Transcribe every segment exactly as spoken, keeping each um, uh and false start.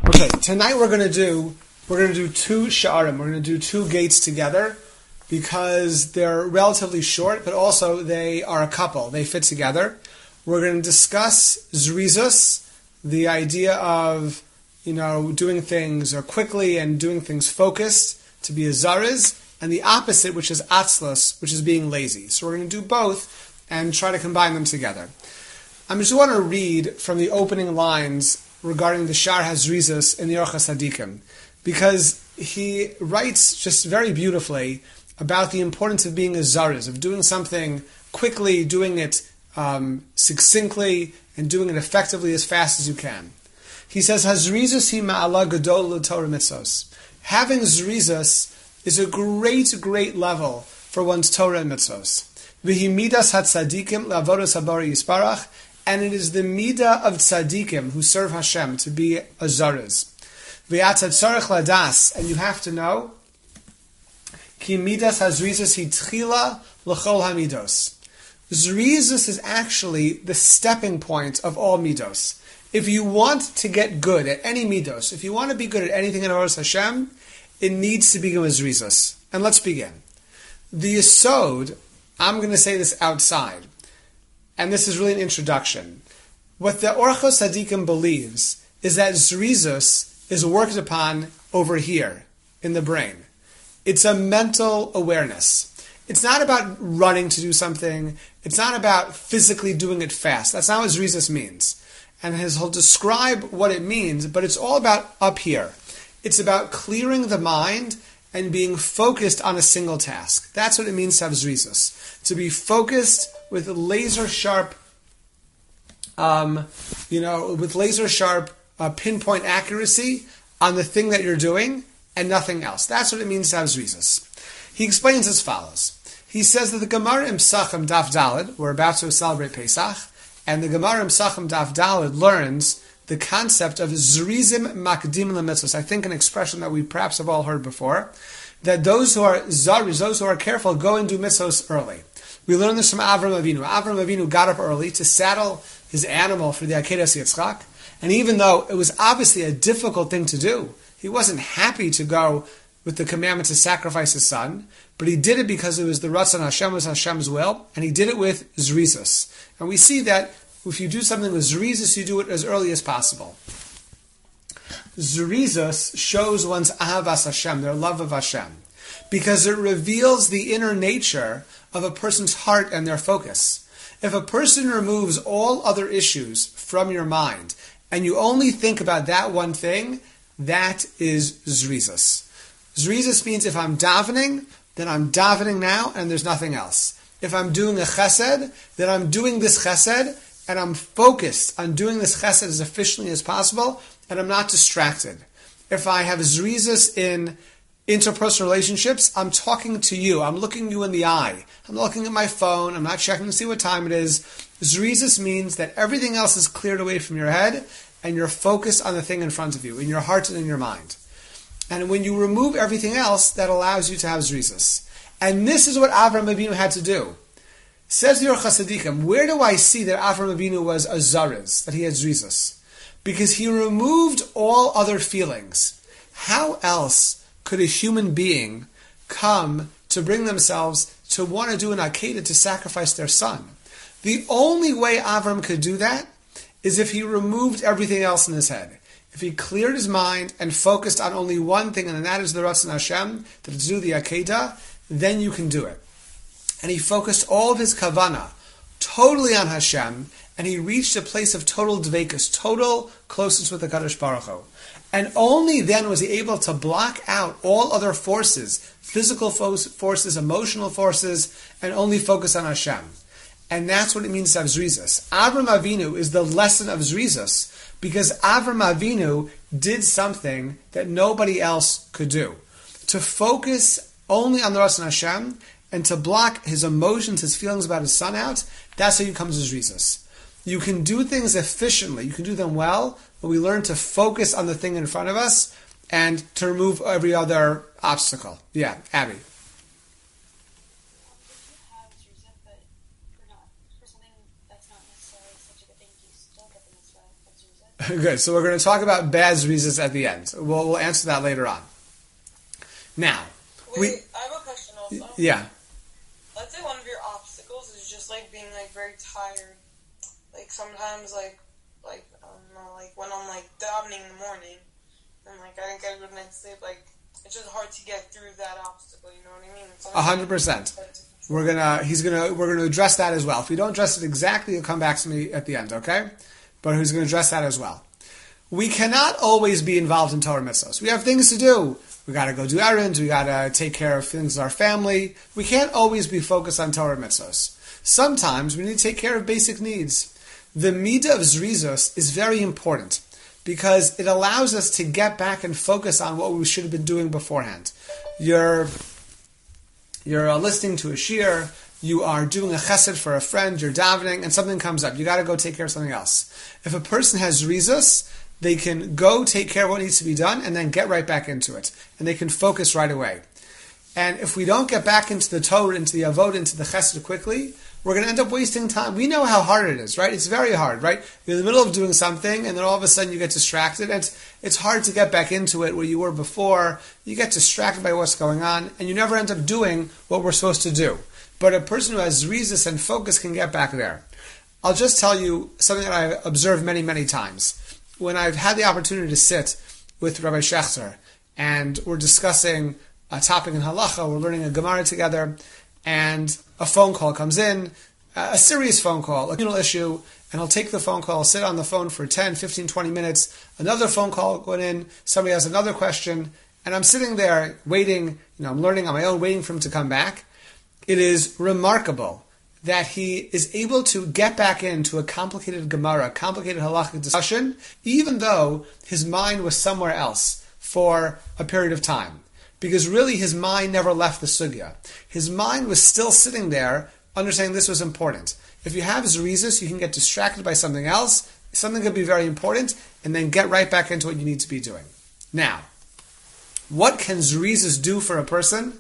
Okay, tonight we're going to do we're going to do two sha'arim. We're going to do two gates together because they're relatively short, but also they are a couple. They fit together. We're going to discuss zrizus, the idea of you know doing things or quickly and doing things focused to be a zariz, and the opposite, which is atzlus, which is being lazy. So we're going to do both and try to combine them together. I just want to read from the opening lines regarding the Shar Hazrizos in the Orchos Hadikim, because he writes just very beautifully about the importance of being a zariz, of doing something quickly, doing it um, succinctly, and doing it effectively as fast as you can. He says, Hazrizos hi ma'ala gadol l'Torah mitzvos. Having zrizos is a great, great level for one's Torah and mitzvos. V'hi midas hatzadikim la'avodos habari yisparach, and it is the midah of tzaddikim who serve Hashem to be a zariz. V'yat tzarech ladas, and you have to know, ki midas hazrizos hi tchila l'chol hamidos. Zrizus is actually the stepping point of all midos. If you want to get good at any midos, if you want to be good at anything in Avodas Hashem, it needs to begin with zrizus. And let's begin. The yesod, I'm going to say this outside, and this is really an introduction. What the Orchos Hadikim believes is that zrizus is worked upon over here, in the brain. It's a mental awareness. It's not about running to do something. It's not about physically doing it fast. That's not what zrizus means. And he'll describe what it means, but it's all about up here. It's about clearing the mind and being focused on a single task. That's what it means to have zrizus. To be focused with laser sharp, um, you know, with laser sharp uh, pinpoint accuracy on the thing that you're doing and nothing else. That's what it means to have zrizus. He explains as follows. He says that the Gemara in Pesachim Daf Daled, we're about to celebrate Pesach, and the Gemara in Pesachim Daf Daled learns the concept of zrizim makdim lemitzvos. I think an expression that we perhaps have all heard before, that those who are zariz, those who are careful, go and do mitzvos early. We learn this from Avram Avinu. Avram Avinu got up early to saddle his animal for the Akedas Yitzchak, and even though it was obviously a difficult thing to do, he wasn't happy to go with the commandment to sacrifice his son, but he did it because it was the Ratzon Hashem, was Hashem's will, and he did it with zrizus. And we see that if you do something with zrizus, you do it as early as possible. Zrizus shows one's ahavas Hashem, their love of Hashem, because it reveals the inner nature of a person's heart and their focus. If a person removes all other issues from your mind, and you only think about that one thing, that is zrizus. Zrizus means if I'm davening, then I'm davening now, and there's nothing else. If I'm doing a chesed, then I'm doing this chesed, and I'm focused on doing this chesed as efficiently as possible, and I'm not distracted. If I have zrizus in interpersonal relationships, I'm talking to you. I'm looking you in the eye. I'm looking at my phone. I'm not checking to see what time it is. Zrizus means that everything else is cleared away from your head, and you're focused on the thing in front of you, in your heart and in your mind. And when you remove everything else, that allows you to have zrizus. And this is what Avram Avinu had to do. Says the Orchos Hadikim, where do I see that Avram Avinu was a zariz, that he had zrizus? Because he removed all other feelings. How else could a human being come to bring themselves to want to do an Akedah, to sacrifice their son? The only way Avram could do that is if he removed everything else in his head. If he cleared his mind and focused on only one thing, and that is the Ratzon Hashem, that is to do the Akedah, then you can do it. And he focused all of his kavanah totally on Hashem, and he reached a place of total dveikus, total closeness with the Kadosh Baruch Hu. And only then was he able to block out all other forces, physical forces, emotional forces, and only focus on Hashem. And that's what it means to have zrizus. Avram Avinu is the lesson of zrizus, because Avram Avinu did something that nobody else could do. To focus only on the Ratzon Hashem, and to block his emotions, his feelings about his son out, that's how you come to zrizus. You can do things efficiently, you can do them well, but we learn to focus on the thing in front of us and to remove every other obstacle. Yeah, Abby. Good. So we're going to talk about bad zrizas at the end. We'll, we'll answer that later on. Now, Wait, we, I have a question also. Yeah. Let's say one of your obstacles is just like being like very tired. Like sometimes like like I don't know, like when I'm like davening in the morning and like I didn't get a good night's sleep, like it's just hard to get through that obstacle, you know what I mean? A hundred percent. We're gonna he's gonna we're gonna address that as well. If we don't address it exactly, you'll come back to me at the end, okay? But he's gonna address that as well. We cannot always be involved in Torah mitzvahs. We have things to do. We got to go do errands. We got to take care of things with our family. We can't always be focused on Torah mitzvahs. Sometimes we need to take care of basic needs. The midah of zrizos is very important because it allows us to get back and focus on what we should have been doing beforehand. You're you're uh, listening to a shir. You are doing a chesed for a friend. You're davening, and something comes up. You got to go take care of something else. If a person has zrizos, they can go take care of what needs to be done and then get right back into it. And they can focus right away. And if we don't get back into the Torah, into the Avod, into the Chesed quickly, we're going to end up wasting time. We know how hard it is, right? It's very hard, right? You're in the middle of doing something and then all of a sudden you get distracted. And it's, it's hard to get back into it where you were before. You get distracted by what's going on and you never end up doing what we're supposed to do. But a person who has zrizos and focus can get back there. I'll just tell you something that I've observed many, many times. When I've had the opportunity to sit with Rabbi Shechter and we're discussing a topic in halacha, we're learning a Gemara together, and a phone call comes in, a serious phone call, a communal issue, and I'll take the phone call, sit on the phone for ten, fifteen, twenty minutes, another phone call going in, somebody has another question, and I'm sitting there waiting, you know, I'm learning on my own, waiting for him to come back. It is remarkable that he is able to get back into a complicated Gemara, a complicated halachic discussion, even though his mind was somewhere else for a period of time. Because really his mind never left the sugya. His mind was still sitting there, understanding this was important. If you have zrizos, you can get distracted by something else, something could be very important, and then get right back into what you need to be doing. Now, what can zrizos do for a person?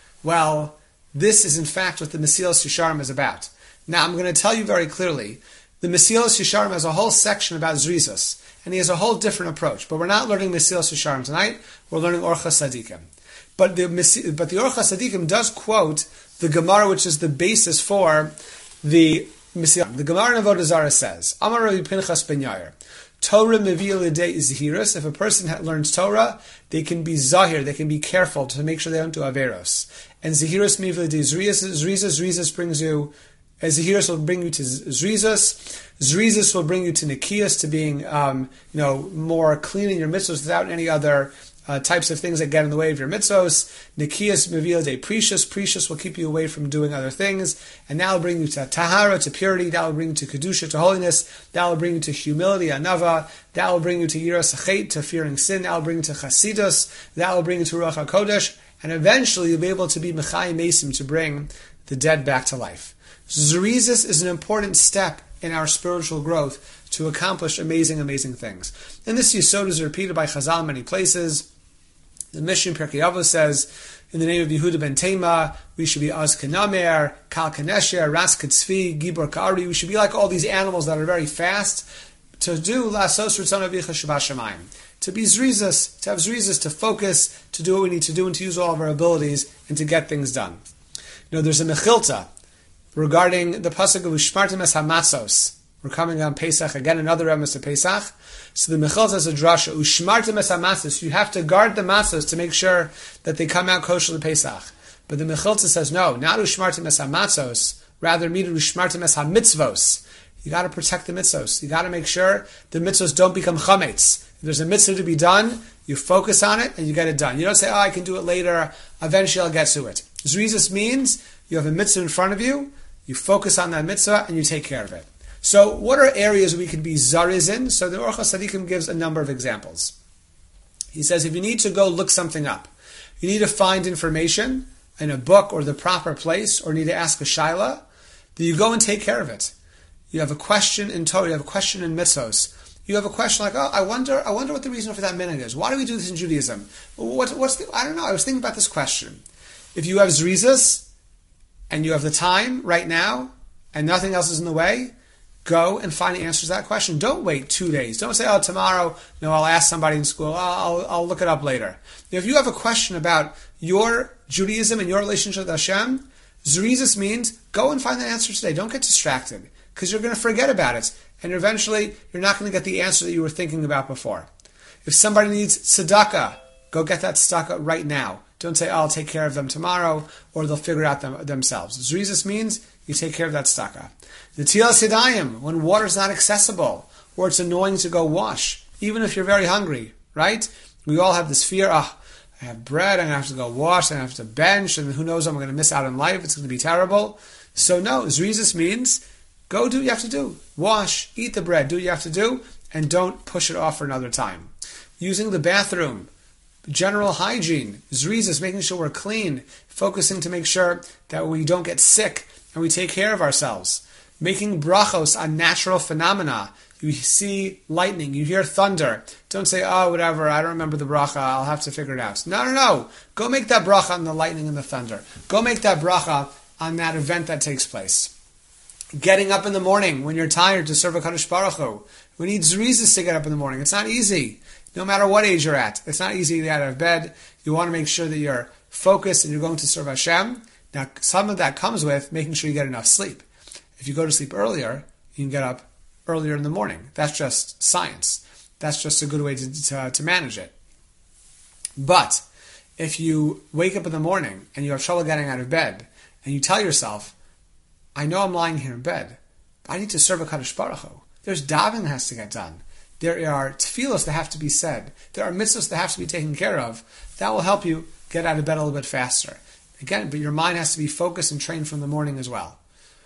Well, this is in fact what the Mesilas Yesharim is about. Now I'm going to tell you very clearly, the Mesilas Yesharim has a whole section about zrizos, and he has a whole different approach. But we're not learning Mesilas Yesharim tonight, we're learning Orchos Tzadikim. But the, but the Orchos Tzadikim does quote the Gemara, which is the basis for the Mesilas. The Gemara in Avodah Zarah says, Amar Rabbi Pinchas ben Yair, Torah mevi l'idei zihirus. If a person learns Torah, they can be zahir, they can be careful to make sure they don't do averos. And zihirus mevi l'idei zrizos. Zrizos brings you, as zihirus will bring you to zrizos. Zrizos will bring you to nikias, to being, um, you know, more clean in your mitzvahs without any other uh, types of things that get in the way of your mitzvos. Nikias mevi l'idei precious. Precious will keep you away from doing other things, and that will bring you to tahara, to purity. That will bring you to kedusha, to holiness. That will bring you to humility, anava. That will bring you to yiras hachet, to fearing sin. That will bring you to chasidus. That will bring you to ruach hakodesh, and eventually you'll be able to be mechayim mesim, to bring the dead back to life. Zrizos is an important step in our spiritual growth to accomplish amazing, amazing things. And this yesod is repeated by Chazal in many places. The Mishnah Pirkei Avos says, in the name of Yehuda ben Tema, we should be Az Kenamer, Kal Kanesher, Ras Ketzvi, Gibor Ka'ari. We should be like all these animals that are very fast to do Lasos Ritzon Avicha Shabbat Shamayim. To be zrizos, to have zrizos, to focus, to do what we need to do, and to use all of our abilities, and to get things done. You know, there's a Mechilta regarding the pasuk of Ushmartim es hamatzos. We're coming on Pesach, again another emes of Pesach. So the Mechilta says a drasha, Ushmartim es hamatzos. You have to guard the matzos to make sure that they come out kosher to Pesach. But the Mechilta says no, not Ushmartim es hamatzos, rather meet Ushmartim es hamitzvos. You got to protect the mitzvos. You got to make sure the mitzvos don't become chametz. If there's a mitzvah to be done, you focus on it and you get it done. You don't say, oh, I can do it later, eventually I'll get to it. Zrizos means you have a mitzvah in front of you, you focus on that mitzvah, and you take care of it. So what are areas we can be zariz in? So the Orchos Tzadikim gives a number of examples. He says if you need to go look something up, you need to find information in a book or the proper place, or need to ask a shaila, then you go and take care of it. You have a question in Torah, you have a question in mitzvos. You have a question like, oh, I wonder, I wonder what the reason for that minhag is. Why do we do this in Judaism? What, what's the, I don't know. I was thinking about this question. If you have zrizos and you have the time right now and nothing else is in the way, Go and find the answers to that question. Don't wait two days. Don't say, oh, tomorrow, no, I'll ask somebody in school. I'll, I'll, I'll look it up later. If you have a question about your Judaism and your relationship with Hashem, Zrizis means go and find that answer today. Don't get distracted because you're going to forget about it. And eventually, you're not going to get the answer that you were thinking about before. If somebody needs tzedakah, go get that tzedakah right now. Don't say, oh, I'll take care of them tomorrow, or they'll figure it out them, themselves. Zrizis means you take care of that tzedakah. Netilas yadayim, when water's not accessible, or it's annoying to go wash, even if you're very hungry, right? We all have this fear, ah, oh, I have bread, I'm going to have to go wash, I'm going to have to bench, and who knows, I'm going to miss out on life, it's going to be terrible. So no, Zrizis means go do what you have to do. Wash, eat the bread, do what you have to do, and don't push it off for another time. Using the bathroom, general hygiene, Zrizis, making sure we're clean, focusing to make sure that we don't get sick and we take care of ourselves. Making brachos on natural phenomena. You see lightning, you hear thunder. Don't say, oh, whatever, I don't remember the bracha, I'll have to figure it out. No, no, no. Go make that bracha on the lightning and the thunder. Go make that bracha on that event that takes place. Getting up in the morning when you're tired to serve a Kadosh Baruch Hu. We need Zrizis to get up in the morning. It's not easy. No matter what age you're at. It's not easy to get out of bed. You want to make sure that you're focused and you're going to serve Hashem. Now, some of that comes with making sure you get enough sleep. If you go to sleep earlier, you can get up earlier in the morning. That's just science. That's just a good way to, to, to manage it. But if you wake up in the morning and you have trouble getting out of bed, and you tell yourself, I know I'm lying here in bed, but I need to serve a Kadosh Baruch Hu. There's davening that has to get done. There are tefillos that have to be said. There are mitzvahs that have to be taken care of. That will help you get out of bed a little bit faster. Again, but your mind has to be focused and trained from the morning as well.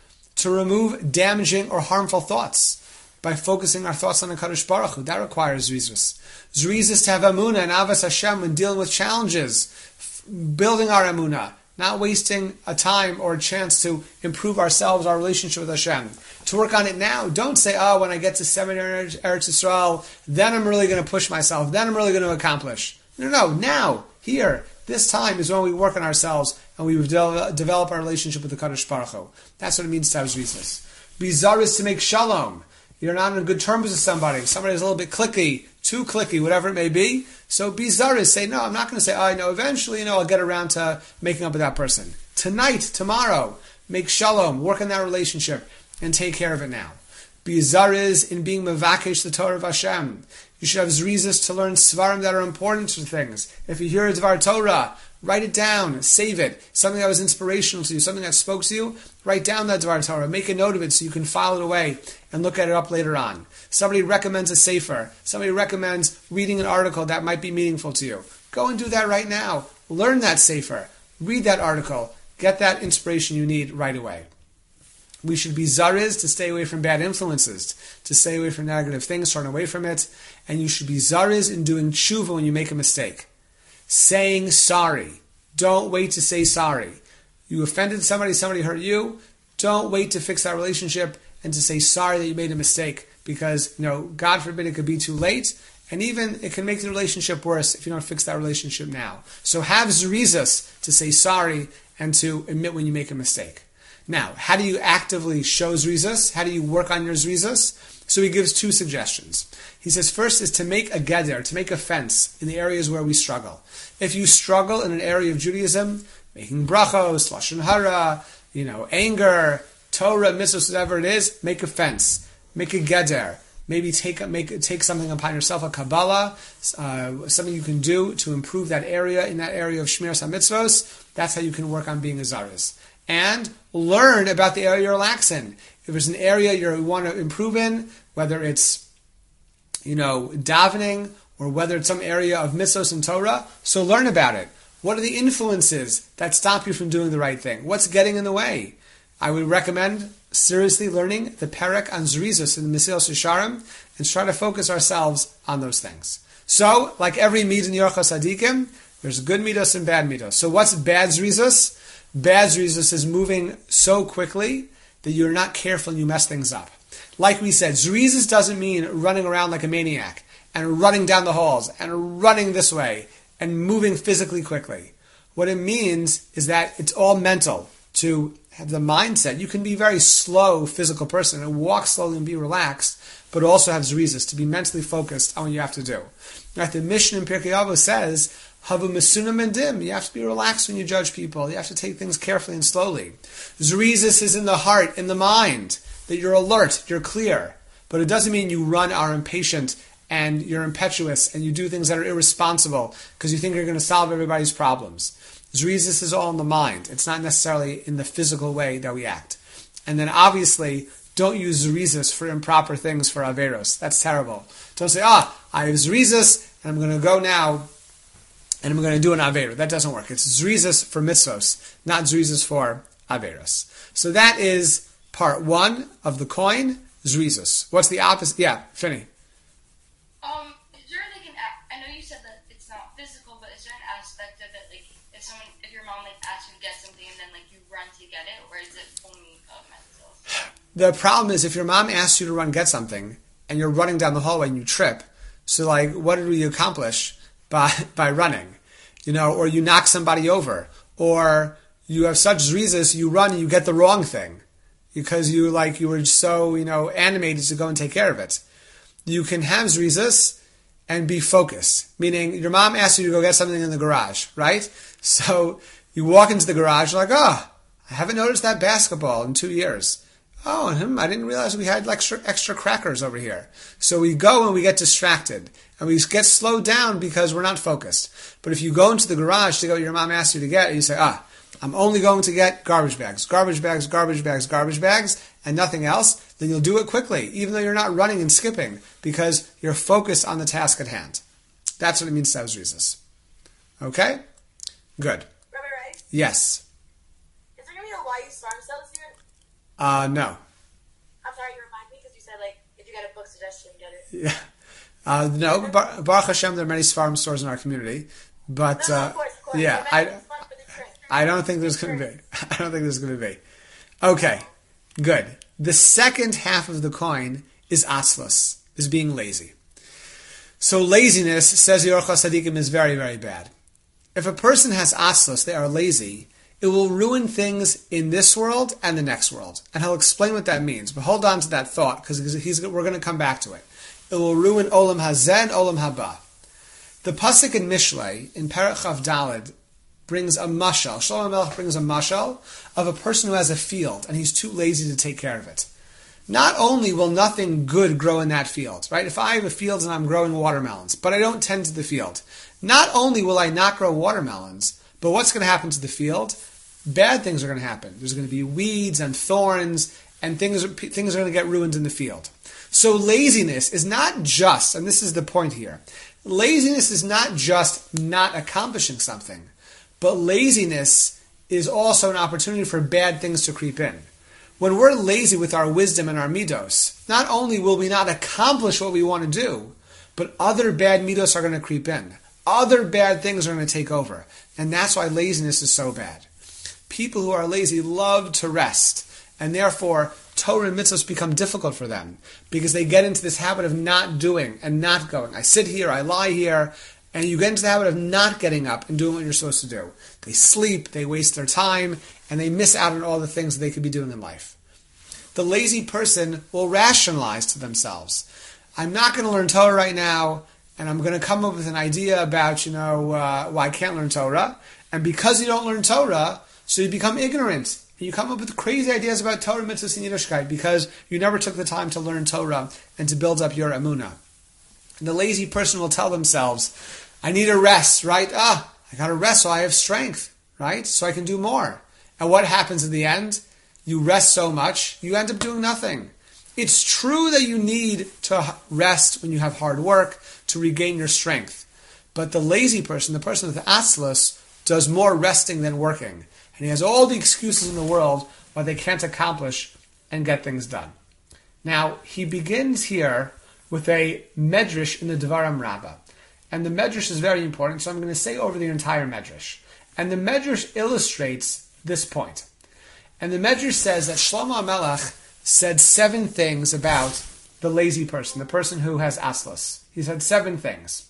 To remove damaging or harmful thoughts by focusing our thoughts on the Kadosh Baruch Hu. That requires Zrizis. Zrizis to have Amunah and Avas Hashem when dealing with challenges. Building our Amunah. Not wasting a time or a chance to improve ourselves, our relationship with Hashem. To work on it now. Don't say, oh, when I get to seminary Eretz Yisrael, then I'm really going to push myself. Then I'm really going to accomplish. No, no, now, here, this time is when we work on ourselves and we develop our relationship with the Kadosh Baruch Hu. That's what it means to have Zrizis. Bizarre is to make shalom. You're not on good terms with somebody. Somebody's a little bit cliquey, too cliquey, whatever it may be. So bizarre is say, no, I'm not going to say, oh, I know, eventually, you know, I'll get around to making up with that person. Tonight, tomorrow, make shalom, work on that relationship, and take care of it now. Bizarre is in being mevakesh the Torah of Hashem. You should have zrizas to learn svarim that are important to things. If you hear a Dvar Torah, write it down, save it. Something that was inspirational to you, something that spoke to you, write down that Dvar Torah, make a note of it so you can file it away and look at it up later on. Somebody recommends a sefer. Somebody recommends reading an article that might be meaningful to you. Go and do that right now. Learn that sefer. Read that article. Get that inspiration you need right away. We should be zariz to stay away from bad influences, to stay away from negative things, turn away from it. And you should be zariz in doing tshuva when you make a mistake. Saying sorry. Don't wait to say sorry. You offended somebody, somebody hurt you. Don't wait to fix that relationship and to say sorry that you made a mistake, because, you know, God forbid it could be too late, and even it can make the relationship worse if you don't fix that relationship now. So have zrizas to say sorry and to admit when you make a mistake. Now, how do you actively show zrizas? How do you work on your zrizas? So he gives two suggestions. He says first is to make a geder, to make a fence in the areas where we struggle. If you struggle in an area of Judaism, making brachos, lashon hara, you know, anger, Torah, mitzvahs, whatever it is, make a fence, make a geder. Maybe take make take something upon yourself, a Kabbalah, uh, something you can do to improve that area, in that area of Shmiras HaMitzvos. That's how you can work on being a Zariz. And learn about the area you're lax in. If there's an area you want to improve in, whether it's, you know, davening, or whether it's some area of mitzvos and Torah, so learn about it. What are the influences that stop you from doing the right thing? What's getting in the way? I would recommend seriously learning the Perek on Zrizos in the Mesilas Yesharim and try to focus ourselves on those things. So, like every mid in Yorchos Hadikim, there's good midos and bad midos. So what's bad Zrizos? Bad Zrizos is moving so quickly that you're not careful and you mess things up. Like we said, Zrizos doesn't mean running around like a maniac and running down the halls and running this way and moving physically quickly. What it means is that it's all mental. To have the mindset. You can be a very slow physical person and walk slowly and be relaxed, but also have zrizas, to be mentally focused on what you have to do. Right? The Mishnah in Pirkei Avos says, Havu mesuna mendim. You have to be relaxed when you judge people. You have to take things carefully and slowly. Zrizas is in the heart, in the mind, that you're alert, you're clear. But it doesn't mean you run, are impatient, and you're impetuous, and you do things that are irresponsible because you think you're going to solve everybody's problems. Zrizas is all in the mind. It's not necessarily in the physical way that we act. And then obviously, don't use zrizas for improper things for averos. That's terrible. Don't say, ah, I have zrizas, and I'm going to go now, and I'm going to do an avera. That doesn't work. It's zrizas for mitzvos, not zrizas for averos. So that is part one of the coin, zrizas. What's the opposite? Yeah, Finny. Um, is there like an, I know you said that it's not physical, but is there an aspect of it, like, if someone, if your mom like asks you to get something and then like you run to get it, or is it only uh, mental? The problem is if your mom asks you to run get something and you're running down the hallway and you trip, so like what did we accomplish by by running? You know, or you knock somebody over, or you have such zrizas, you run and you get the wrong thing because you like you were so, you know, animated to go and take care of it. You can have zrizas and be focused, meaning your mom asks you to go get something in the garage, right? So you walk into the garage, you're like, oh, I haven't noticed that basketball in two years. Oh, hmm, I didn't realize we had extra, extra crackers over here. So we go and we get distracted. And we get slowed down because we're not focused. But if you go into the garage to go, your mom asks you to get, and you say, ah, I'm only going to get garbage bags, garbage bags, garbage bags, garbage bags, and nothing else, then you'll do it quickly, even though you're not running and skipping, because you're focused on the task at hand. That's what it means to have zrizas. Okay? Good. Rabbi Ray? Yes. Is there going to be a Y U Farm sale this year? Uh, no. I'm sorry, you remind me because you said, like, if you get a book suggestion, get it. Yeah. Uh, no, Bar- Baruch Hashem, there are many farm stores in our community, but No, no, uh, of course, of course. yeah, I, I, it's fun for the trip. I don't think there's going to be. I don't think there's going to be. Okay, good. The second half of the coin is atzlus, is being lazy. So laziness, says the Orchos Tzadikim, is very, very bad. If a person has atzlus, they are lazy, it will ruin things in this world and the next world. And he'll explain what that means. But hold on to that thought, because he's, we're going to come back to it. It will ruin Olam Hazeh and Olam Haba. The pasuk in Mishlei, in Perek Chav Daled, brings a mashal. Shlomo Melech brings a mashal of a person who has a field, and he's too lazy to take care of it. Not only will nothing good grow in that field, right? If I have a field and I'm growing watermelons, but I don't tend to the field, not only will I not grow watermelons, but what's going to happen to the field? Bad things are going to happen. There's going to be weeds and thorns, and things are, things are going to get ruined in the field. So laziness is not just, and this is the point here, laziness is not just not accomplishing something, but laziness is also an opportunity for bad things to creep in. When we're lazy with our wisdom and our midos, not only will we not accomplish what we want to do, but other bad midos are going to creep in. Other bad things are going to take over. And that's why laziness is so bad. People who are lazy love to rest, and therefore Torah and mitzvahs become difficult for them because they get into this habit of not doing and not going. I sit here, I lie here, and you get into the habit of not getting up and doing what you're supposed to do. They sleep, they waste their time, and they miss out on all the things that they could be doing in life. The lazy person will rationalize to themselves, I'm not going to learn Torah right now, and I'm going to come up with an idea about, you know, uh, why I can't learn Torah. And because you don't learn Torah, so you become ignorant. You come up with crazy ideas about Torah, mitzvahs, and Yiddishkeit because you never took the time to learn Torah and to build up your emunah. And the lazy person will tell themselves, I need a rest, right? Ah, I got to rest so I have strength, right? So I can do more. And what happens in the end? You rest so much, you end up doing nothing. It's true that you need to rest when you have hard work to regain your strength. But the lazy person, the person with atzlus, does more resting than working. And he has all the excuses in the world why they can't accomplish and get things done. Now, he begins here with a medrash in the Devarim Rabbah. And the medrash is very important, so I'm going to say over the entire medrash. And the medrash illustrates this point. And the medrash says that Shlomo HaMelech said seven things about the lazy person, the person who has atzlus. He said seven things.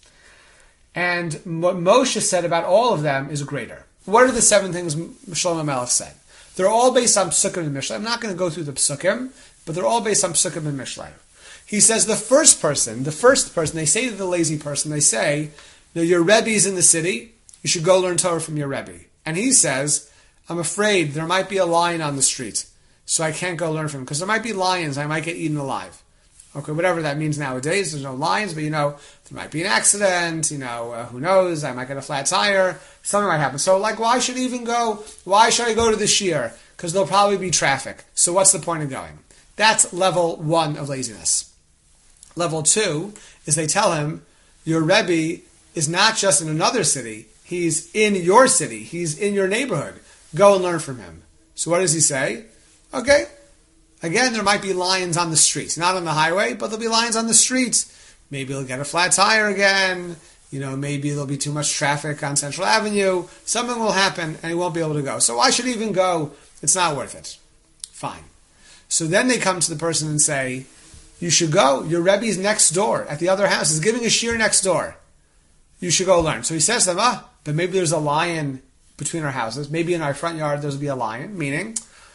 And what Moshe said about all of them is greater. What are the seven things Shlomo HaMelech said? They're all based on Psukim and Mishlei. I'm not going to go through the Psukim, but they're all based on Psukim and Mishlei. He says the first person, the first person, they say to the lazy person, they say, "No, your Rebbe is in the city. You should go learn Torah from your Rebbe." And he says, "I'm afraid there might be a lion on the street, so I can't go learn from him because there might be lions. I might get eaten alive." Okay, whatever that means nowadays. There's no lions, but you know, there might be an accident. You know, uh, who knows? I might get a flat tire. Something might happen. So, like, why should I even go? Why should I go to the shiur? Because there'll probably be traffic. So, what's the point of going? That's level one of laziness. Level two is they tell him, your Rebbe is not just in another city, he's in your city, he's in your neighborhood. Go and learn from him. So what does he say? Okay, again, there might be lions on the streets, not on the highway, but there'll be lions on the streets. Maybe he'll get a flat tire again, you know, maybe there'll be too much traffic on Central Avenue, something will happen and he won't be able to go. So why should he even go? It's not worth it. Fine. So then they come to the person and say, you should go. Your Rebbe's next door at the other house. He's giving a shiur next door. You should go learn. So he says to them, ah, but maybe there's a lion between our houses. Maybe in our front yard there'll be a lion. Meaning,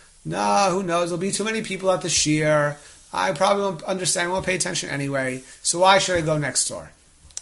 no, who knows? There'll be too many people at the shiur. I probably won't understand, won't pay attention anyway. So why should I go next door?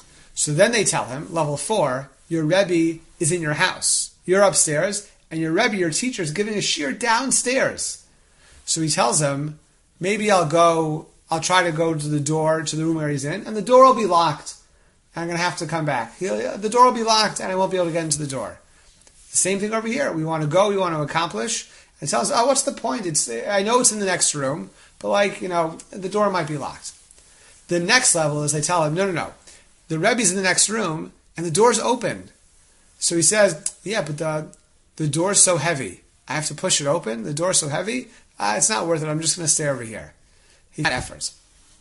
So then they tell him, level four, your Rebbe is in your house. You're upstairs, and your Rebbe, your teacher, is giving a shiur downstairs. So he tells him, maybe I'll go... I'll try to go to the door, to the room where he's in, and the door will be locked. And I'm going to have to come back. He'll, the door will be locked, and I won't be able to get into the door. The same thing over here. We want to go, we want to accomplish. And it tells us, oh, what's the point? It's I know it's in the next room, but like, you know, the door might be locked. The next level is they tell him, no, no, no. The Rebbe's in the next room, and the door's open. So he says, yeah, but the, the door's so heavy. I have to push it open? The door's so heavy? Uh, it's not worth it. I'm just going to stay over here. He had efforts.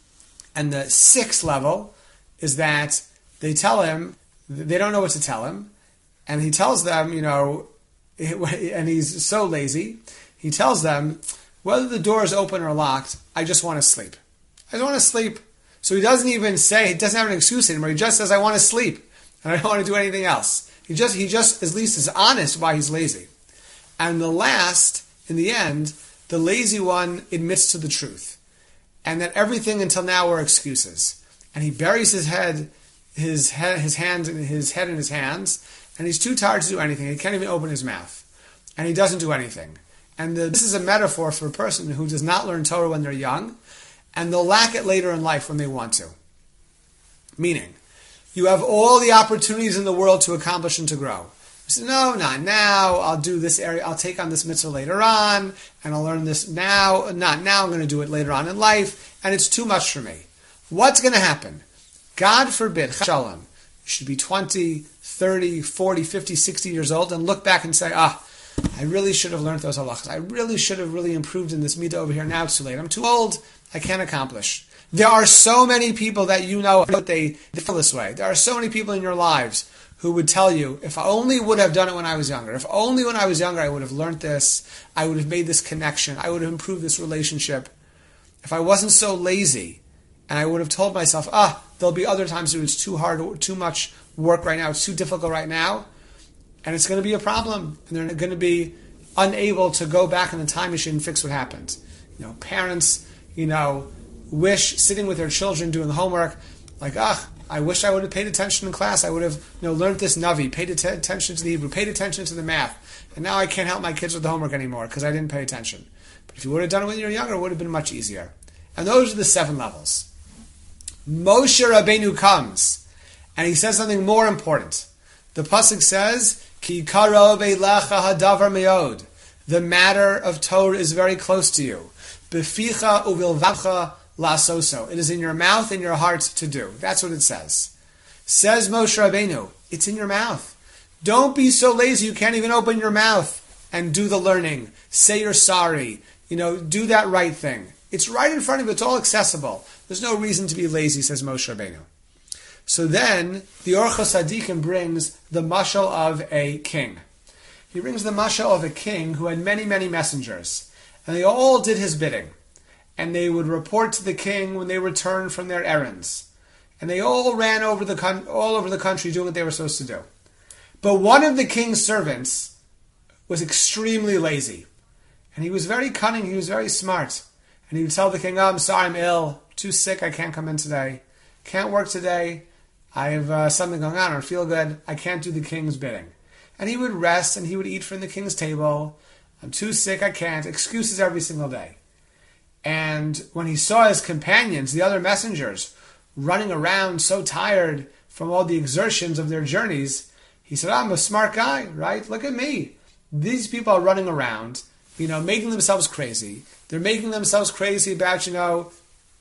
And the sixth level is that they tell him, they don't know what to tell him, and he tells them, you know, and he's so lazy, he tells them, whether the door is open or locked, I just want to sleep. I just want to sleep. So he doesn't even say, he doesn't have an excuse anymore, he just says, I want to sleep, and I don't want to do anything else. He just, he just at least is honest why he's lazy. And the last, in the end, the lazy one admits to the truth. And that everything until now were excuses. And he buries his head, his head, his hands, his head in his hands, and he's too tired to do anything. He can't even open his mouth, and he doesn't do anything. And the, this is a metaphor for a person who does not learn Torah when they're young, and they'll lack it later in life when they want to. Meaning, you have all the opportunities in the world to accomplish and to grow. You say, no, not now. I'll do this area. I'll take on this mitzvah later on, and I'll learn this now. Not now. I'm going to do it later on in life, and it's too much for me. What's going to happen? God forbid, shalom, you should be twenty, thirty, forty, fifty, sixty years old and look back and say, ah, I really should have learned those halachas. I really should have really improved in this midah over here. Now it's too late. I'm too old. I can't accomplish. There are so many people that you know that they feel this way. There are so many people in your lives who would tell you, if I only would have done it when I was younger, if only when I was younger I would have learned this, I would have made this connection, I would have improved this relationship. If I wasn't so lazy, and I would have told myself, ah, there'll be other times when it's too hard, too much work right now, it's too difficult right now, and it's going to be a problem, and they're going to be unable to go back in the time machine and fix what happened. You know, parents, you know, wish sitting with their children doing homework, like, ah, I wish I would have paid attention in class. I would have, you know, learned this Navi, paid att- attention to the Hebrew, paid attention to the math. And now I can't help my kids with the homework anymore because I didn't pay attention. But if you would have done it when you were younger, it would have been much easier. And those are the seven levels. Moshe Rabbeinu comes, and he says something more important. The pasuk says, "Ki karov eilecha hadavar meod." The matter of Torah is very close to you. Beficha uvilvavcha lasoso. It is in your mouth and your heart to do. That's what it says. Says Moshe Rabbeinu, it's in your mouth. Don't be so lazy you can't even open your mouth and do the learning. Say you're sorry. You know, do that right thing. It's right in front of you. It's all accessible. There's no reason to be lazy, says Moshe Rabbeinu. So then, the Orchos Hadikim brings the mashal of a king. He brings the mashal of a king who had many, many messengers. And they all did his bidding. And they would report to the king when they returned from their errands. And they all ran over the con- all over the country doing what they were supposed to do. But one of the king's servants was extremely lazy. And he was very cunning, he was very smart. And he would tell the king, oh, I'm sorry, I'm ill, too sick, I can't come in today. Can't work today, I have uh, something going on, I don't feel good, I can't do the king's bidding. And he would rest and he would eat from the king's table. I'm too sick, I can't. Excuses every single day. And when he saw his companions, the other messengers, running around so tired from all the exertions of their journeys, he said, I'm a smart guy, right? Look at me. These people are running around, you know, making themselves crazy. They're making themselves crazy about, you know,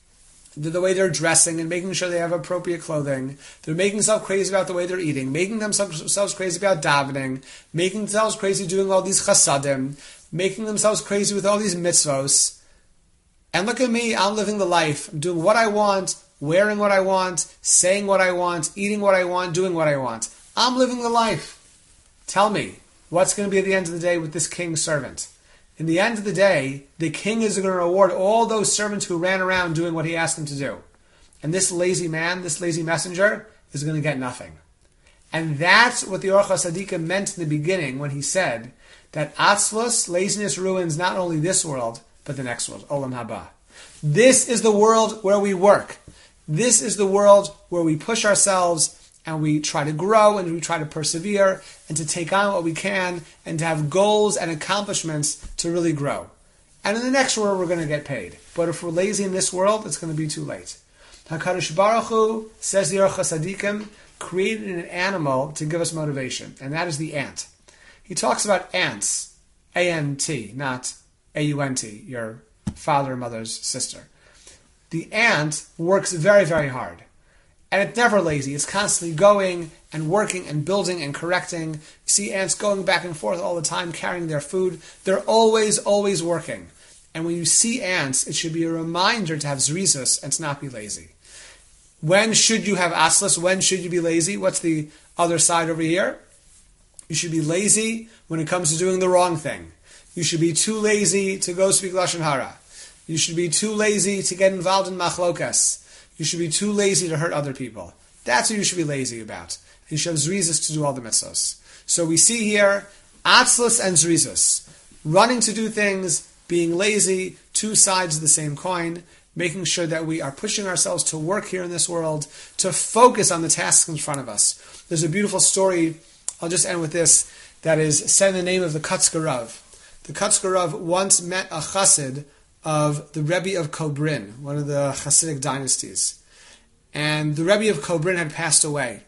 the, the way they're dressing and making sure they have appropriate clothing. They're making themselves crazy about the way they're eating, making themselves crazy about davening, making themselves crazy doing all these chasadim, making themselves crazy with all these mitzvos. And look at me, I'm living the life. I'm doing what I want, wearing what I want, saying what I want, eating what I want, doing what I want. I'm living the life. Tell me, what's going to be at the end of the day with this king's servant? In the end of the day, the king is going to reward all those servants who ran around doing what he asked them to do. And this lazy man, this lazy messenger, is going to get nothing. And that's what the Orach HaSadikim meant in the beginning when he said that atzlus, laziness, ruins not only this world, but the next world, Olam Haba. This is the world where we work. This is the world where we push ourselves and we try to grow and we try to persevere and to take on what we can and to have goals and accomplishments to really grow. And in the next world, we're going to get paid. But if we're lazy in this world, it's going to be too late. HaKadosh Baruch Hu, says the Orach HaSadikim, created an animal to give us motivation, and that is the ant. He talks about ants, A N T, not A U N T, your father or mother's sister. The ant works very, very hard. And it's never lazy. It's constantly going and working and building and correcting. You see ants going back and forth all the time, carrying their food. They're always, always working. And when you see ants, it should be a reminder to have zrizus and to not be lazy. When should you have atzlus? When should you be lazy? What's the other side over here? You should be lazy when it comes to doing the wrong thing. You should be too lazy to go speak Lashon Hara. You should be too lazy to get involved in machlokas. You should be too lazy to hurt other people. That's what you should be lazy about. You should have zrizus to do all the mitzvos. So we see here, atzlus and zrizus. Running to do things, being lazy, two sides of the same coin, making sure that we are pushing ourselves to work here in this world, to focus on the tasks in front of us. There's a beautiful story, I'll just end with this, that is said in the name of the Kotzker Rav. The Kotzker Rav once met a chassid of the Rebbe of Kobrin, one of the Hasidic dynasties. And the Rebbe of Kobrin had passed away.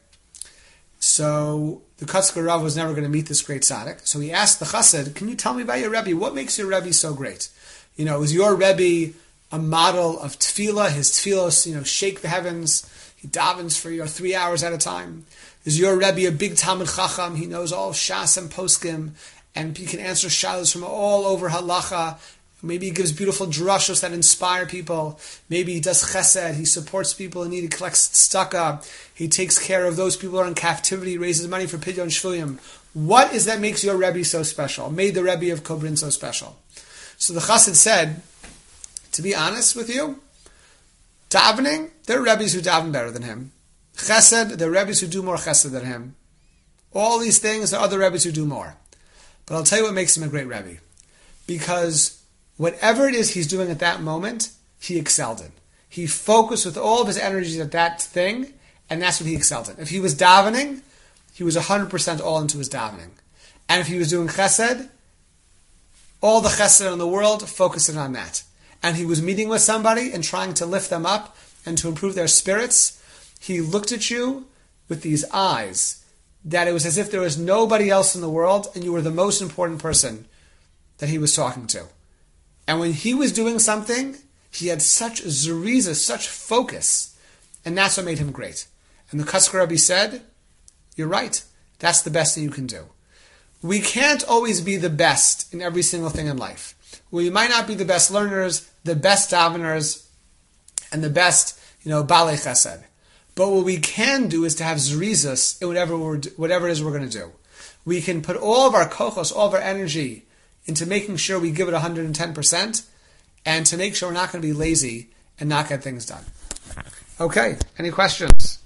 So the Kotzker Rav was never going to meet this great tzaddik. So he asked the chassid, can you tell me about your Rebbe? What makes your Rebbe so great? You know, is your Rebbe a model of tefillah? His tefillos, you know, shake the heavens. He davens for you know, three hours at a time. Is your Rebbe a big Talmid Chacham? He knows all Shas and Poskim, and he can answer shalos from all over halacha. Maybe he gives beautiful drushos that inspire people. Maybe he does chesed. He supports people in need. He collects tzedakah. He takes care of those people who are in captivity. He raises money for Pidyon Shvuyim. What is that makes your Rebbe so special? Made the Rebbe of Kobrin so special? So the chassid said, to be honest with you, davening, there are Rebbes who daven better than him. Chesed, there are Rebbes who do more chesed than him. All these things, there are other Rebbes who do more. But I'll tell you what makes him a great Rebbe. Because whatever it is he's doing at that moment, he excelled in. He focused with all of his energies at that thing, and that's what he excelled in. If he was davening, he was one hundred percent all into his davening. And if he was doing chesed, all the chesed in the world, focusing on that. And he was meeting with somebody and trying to lift them up and to improve their spirits, he looked at you with these eyes that it was as if there was nobody else in the world and you were the most important person that he was talking to. And when he was doing something, he had such zeriza, such focus, and that's what made him great. And the Kotzker Rebbe said, you're right, that's the best thing you can do. We can't always be the best in every single thing in life. We might not be the best learners, the best daveners, and the best, you know, balei chesed. But what we can do is to have zerizus in whatever we're, whatever it is we're going to do. We can put all of our kochos, all of our energy into making sure we give it one hundred ten percent and to make sure we're not going to be lazy and not get things done. Okay, any questions?